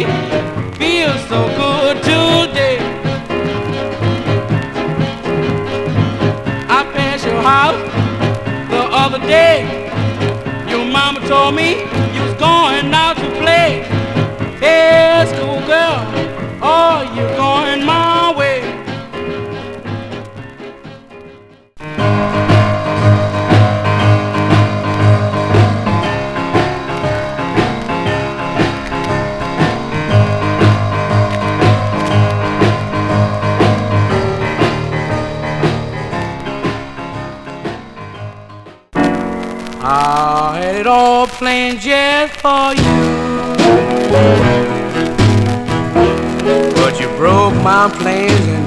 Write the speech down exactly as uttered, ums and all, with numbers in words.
me feels so good today. I passed your house the other day. Your mama told me you was going out to play. Hey, schoolgirl, oh, you're going my way. I had it all planned just for you, but you broke my plans and